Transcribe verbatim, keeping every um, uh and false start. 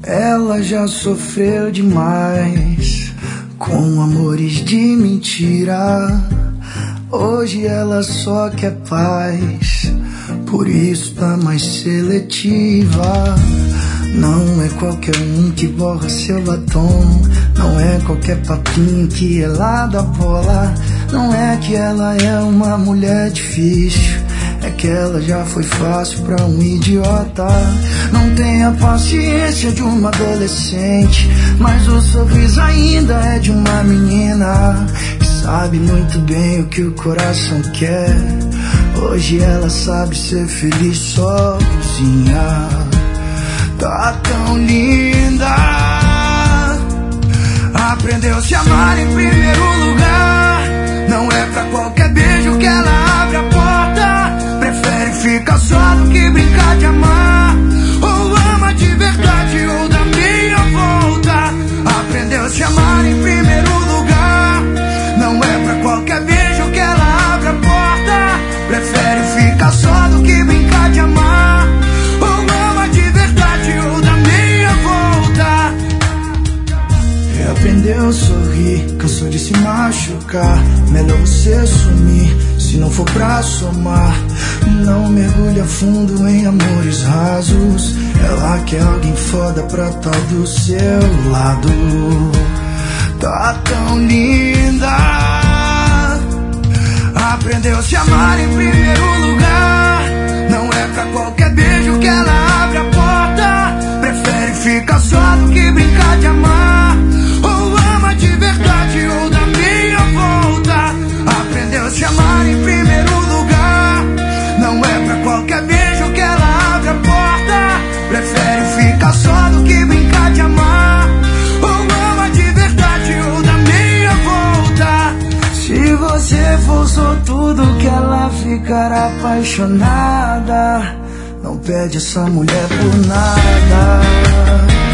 Ela já sofreu demais com amores de mentira. Hoje ela só quer paz, por isso tá mais seletiva. Não é qualquer um que borra seu batom, não é qualquer papinho que ela dá bola. Não é que ela é uma mulher difícil, é que ela já foi fácil pra um idiota. Não tem a paciência de uma adolescente, mas o sorriso ainda é de uma menina que sabe muito bem o que o coração quer. Hoje ela sabe ser feliz sozinha. Tá tão linda, aprendeu a se amar em primeiro lugar. Não é pra qualquer beijo que ela abre a porta. Prefere ficar só do que brincar de amar. Ou ama de verdade ou da minha volta. Aprendeu a se amar em primeiro lugar. Não é pra qualquer beijo que ela abre a porta. Prefere ficar só do que brincar de amar. Ou ama de verdade ou da minha volta. Reaprendeu a sorrir, cansou de se machucar. Melhor você sumir, se não for pra somar. Não mergulha fundo em amores rasos. Ela quer alguém foda pra tá do seu lado. Tá tão linda, aprendeu a se amar em primeiro lugar. Não é pra qualquer beijo que ela abre a porta. Prefere ficar só do que brincar de amar. Ou ama de verdade ou da minha volta. Aprendeu a se amar em primeiro lugar. Não é pra qualquer beijo que ela abre a porta. Prefere ficar só do que brincar de amar. Ou ama de verdade ou da minha volta. Se você for sortudo que ela ficará apaixonada. Não perde essa mulher por nada.